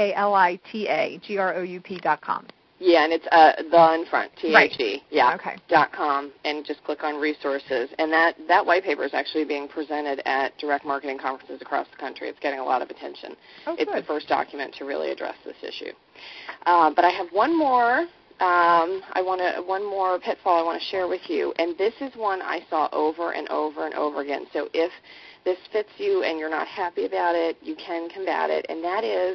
KALITAGROUP.com. Yeah, and it's the in front, THE, right. .com, and just click on resources. And that white paper is actually being presented at direct marketing conferences across the country. It's getting a lot of attention. It's the first document to really address this issue. But I have one more. One more pitfall I want to share with you, and this is one I saw over and over and over again. So if this fits you and you're not happy about it, you can combat it, and that is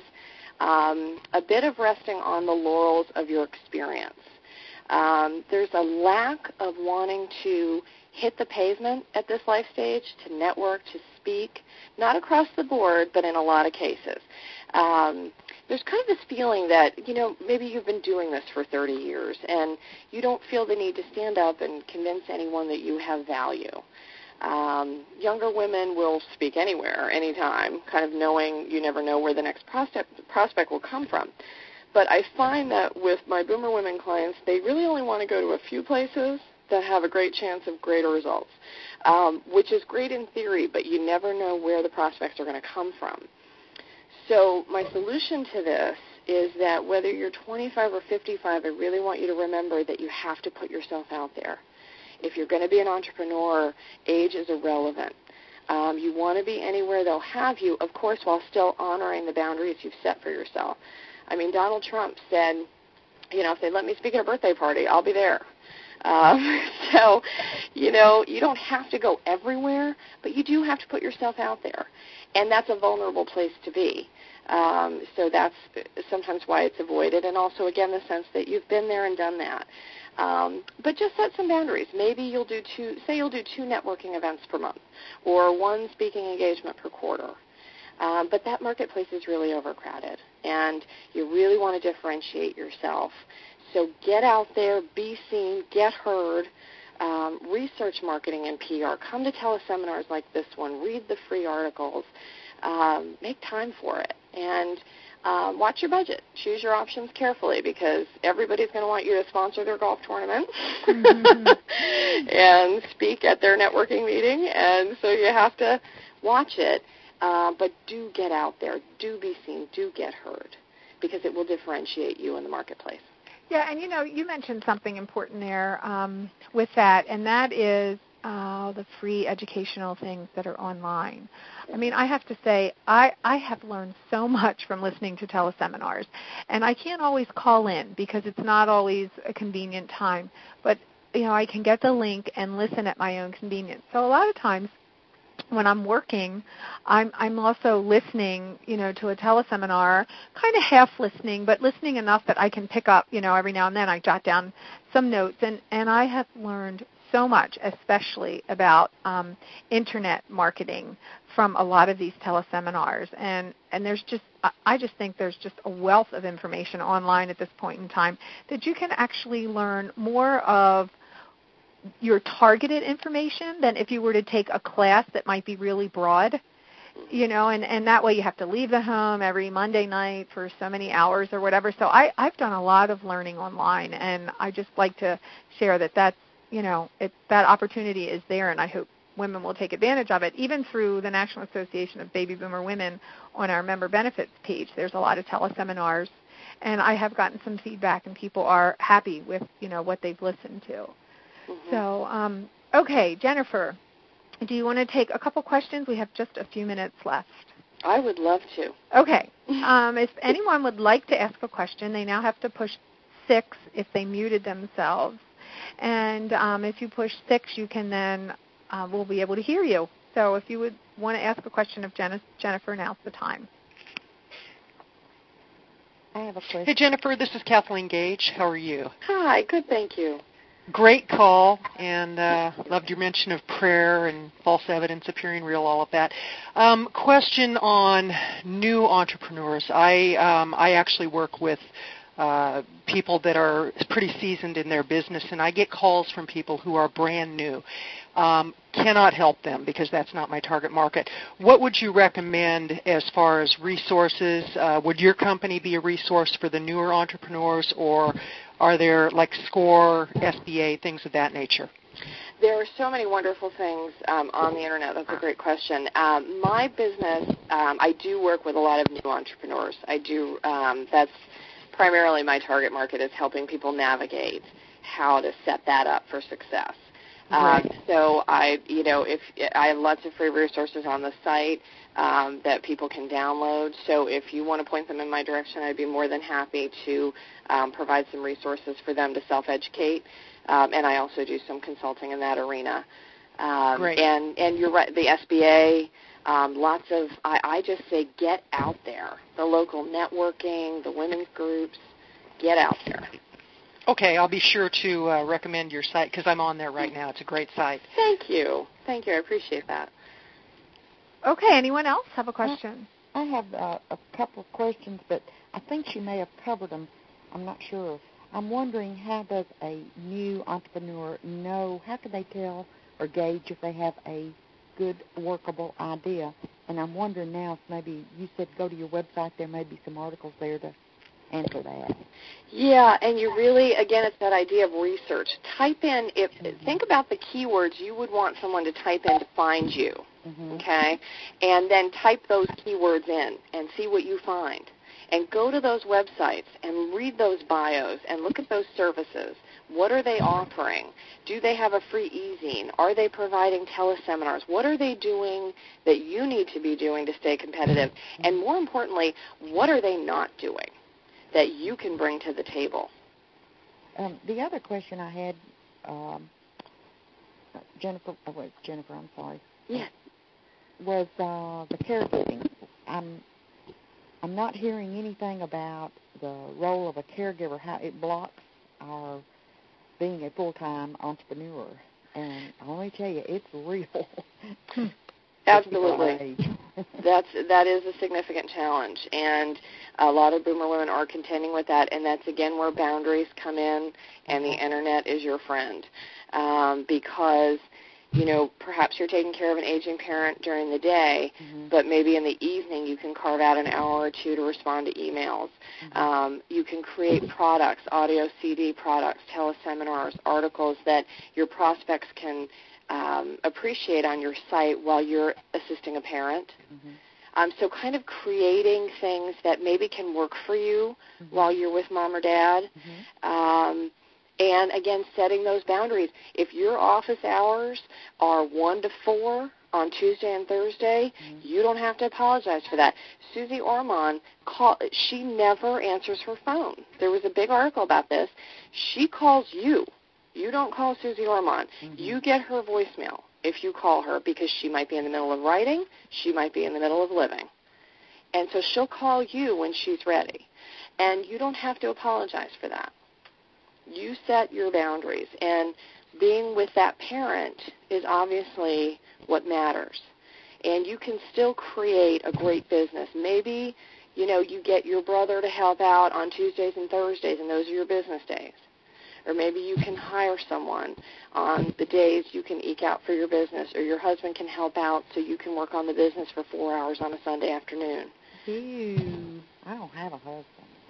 a bit of resting on the laurels of your experience. There's a lack of wanting to hit the pavement at this life stage, to network, to speak, not across the board, but in a lot of cases. There's kind of this feeling that, maybe you've been doing this for 30 years, and you don't feel the need to stand up and convince anyone that you have value. Younger women will speak anywhere, anytime, kind of knowing you never know where the next prospect will come from. But I find that with my boomer women clients, they really only want to go to a few places that have a great chance of greater results, which is great in theory, but you never know where the prospects are going to come from. So my solution to this is that whether you're 25 or 55, I really want you to remember that you have to put yourself out there. If you're going to be an entrepreneur, age is irrelevant. You want to be anywhere they'll have you, of course, while still honoring the boundaries you've set for yourself. I mean, Donald Trump said, if they let me speak at a birthday party, I'll be there. So, you don't have to go everywhere, but you do have to put yourself out there. And that's a vulnerable place to be. So that's sometimes why it's avoided. And also, again, the sense that you've been there and done that. But just set some boundaries. Maybe you'll do two networking events per month or one speaking engagement per quarter. But that marketplace is really overcrowded, and you really want to differentiate yourself. So get out there, be seen, get heard, research marketing and PR. Come to teleseminars like this one. Read the free articles. Make time for it. And watch your budget. Choose your options carefully because everybody's going to want you to sponsor their golf tournament and speak at their networking meeting. And so you have to watch it. But do get out there. Do be seen. Do get heard because it will differentiate you in the marketplace. Yeah, and you mentioned something important there with that, and that is the free educational things that are online. I mean, I have to say, I have learned so much from listening to teleseminars, and I can't always call in because it's not always a convenient time, but, I can get the link and listen at my own convenience. So a lot of times when I'm working, I'm also listening, to a teleseminar, kind of half listening, but listening enough that I can pick up, every now and then I jot down some notes, and I have learned so much, especially about internet marketing from a lot of these teleseminars. And there's just, I just think there's just a wealth of information online at this point in time that you can actually learn more of your targeted information than if you were to take a class that might be really broad. And that way you have to leave the home every Monday night for so many hours or whatever. So I've done a lot of learning online, and I just like to share that that opportunity is there, and I hope women will take advantage of it. Even through the National Association of Baby Boomer Women on our member benefits page, there's a lot of teleseminars, and I have gotten some feedback, and people are happy with, what they've listened to. Mm-hmm. So, okay, Jennifer, do you want to take a couple questions? We have just a few minutes left. I would love to. Okay. If anyone would like to ask a question, they now have to push 6 if they muted themselves. And if you push 6, you can then, we'll be able to hear you. So if you would want to ask a question of Jennifer, now's the time. I have a question. Hey, Jennifer, this is Kathleen Gage. How are you? Hi, good, thank you. Great call, and loved your mention of prayer and false evidence appearing real, all of that. Question on new entrepreneurs. I actually work with people that are pretty seasoned in their business, and I get calls from people who are brand new. Cannot help them because that's not my target market. What would you recommend as far as resources? Would your company be a resource for the newer entrepreneurs, or are there like SCORE, SBA, things of that nature? There are so many wonderful things on the Internet. That's a great question. My business, I do work with a lot of new entrepreneurs. I do. That's primarily my target market, is helping people navigate how to set that up for success. Right. So I have lots of free resources on the site that people can download. So if you want to point them in my direction, I'd be more than happy to provide some resources for them to self-educate. And I also do some consulting in that arena. Great. And you're right, the SBA, lots of, I just say get out there. The local networking, the women's groups, get out there. Okay, I'll be sure to recommend your site because I'm on there right now. It's a great site. Thank you. Thank you. I appreciate that. Okay, anyone else have a question? I have a couple of questions, but I think she may have covered them. I'm not sure. I'm wondering, how does a new entrepreneur know, how can they tell or gauge if they have a good workable idea? And I'm wondering now if maybe you said go to your website, there may be some articles there to answer that. Yeah, and you really, again, it's that idea of research. Type in, think about the keywords you would want someone to type in to find you, okay? And then type those keywords in and see what you find. And go to those websites and read those bios and look at those services. What are they offering? Do they have a free e-zine? Are they providing teleseminars? What are they doing that you need to be doing to stay competitive? And more importantly, what are they not doing that you can bring to the table? The other question I had, Jennifer, I'm sorry. Yeah. Was the caregiving. I'm not hearing anything about the role of a caregiver, how it blocks our being a full-time entrepreneur. And I want to tell you, it's real. Absolutely. That is a significant challenge, and a lot of boomer women are contending with that, and that's, again, where boundaries come in, and the Internet is your friend. Because, perhaps you're taking care of an aging parent during the day, but maybe in the evening you can carve out an hour or two to respond to emails. You can create products, audio CD products, teleseminars, articles that your prospects can appreciate on your site while you're assisting a parent. So kind of creating things that maybe can work for you while you're with mom or dad. And, again, setting those boundaries. If your office hours are 1 to 4 on Tuesday and Thursday, you don't have to apologize for that. Susie Orman, she never answers her phone. There was a big article about this. She calls you. You don't call Susie Orman. You get her voicemail if you call her, because she might be in the middle of writing. She might be in the middle of living. And so she'll call you when she's ready. And you don't have to apologize for that. You set your boundaries. And being with that parent is obviously what matters. And you can still create a great business. Maybe, you get your brother to help out on Tuesdays and Thursdays, and those are your business days. Or maybe you can hire someone on the days you can eke out for your business, or your husband can help out so you can work on the business for 4 hours on a Sunday afternoon. Ew, I don't have a husband.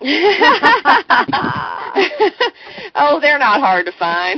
Oh, they're not hard to find.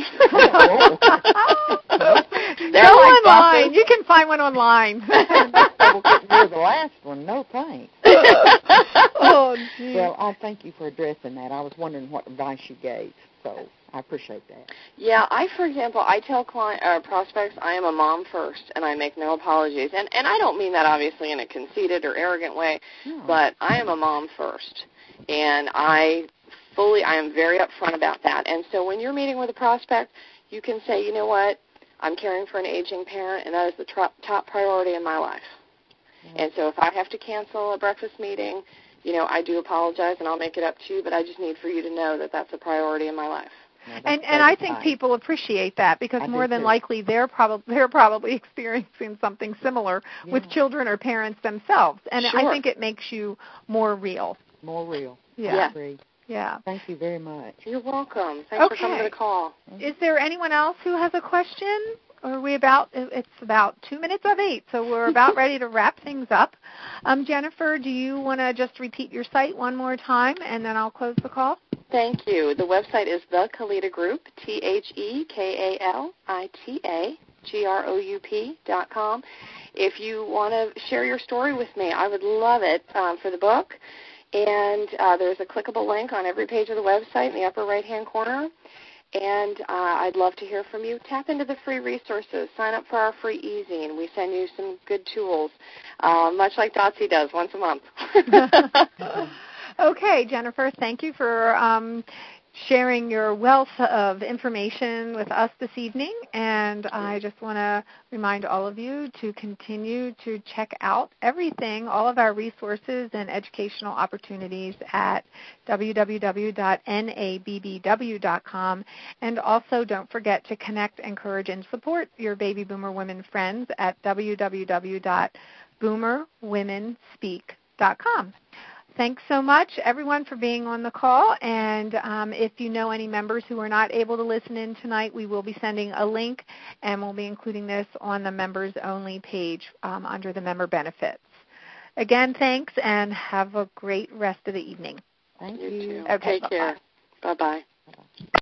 They're Go like online. Buses. You can find one online. You're the last one. No thanks. Oh, geez. Well, I thank you for addressing that. I was wondering what advice you gave, so I appreciate that. Yeah, for example, I tell prospects I am a mom first, and I make no apologies. And I don't mean that obviously in a conceited or arrogant way, but I am a mom first. And I am very upfront about that. And so when you're meeting with a prospect, you can say, you know what, I'm caring for an aging parent, and that is the top priority in my life. Mm-hmm. And so if I have to cancel a breakfast meeting, I do apologize, and I'll make it up to you, but I just need for you to know that that's a priority in my life. Yeah, and I think people appreciate that, because more than likely they're probably experiencing something similar with children or parents themselves. And sure. I think it makes you more real. More real. Yeah. Yeah. Thank you very much. You're welcome. Thanks for coming to the call. Is there anyone else who has a question? Or it's about 2 minutes of 8, so we're about ready to wrap things up. Jennifer, do you want to just repeat your site one more time, and then I'll close the call? Thank you. The website is The Kalita Group, TheKalitaGroup.com. If you want to share your story with me, I would love it for the book. And there's a clickable link on every page of the website in the upper right-hand corner. And I'd love to hear from you. Tap into the free resources. Sign up for our free e-zine. We send you some good tools, much like Dotsie does once a month. Okay, Jennifer, thank you for sharing your wealth of information with us this evening. And I just want to remind all of you to continue to check out everything, all of our resources and educational opportunities at www.nabbw.com. And also don't forget to connect, encourage, and support your baby boomer women friends at www.boomerwomenspeak.com. Thanks so much, everyone, for being on the call. And if you know any members who are not able to listen in tonight, we will be sending a link, and we'll be including this on the members-only page under the member benefits. Again, thanks, and have a great rest of the evening. Thank you. you. Okay, take care. Bye-bye. Bye-bye.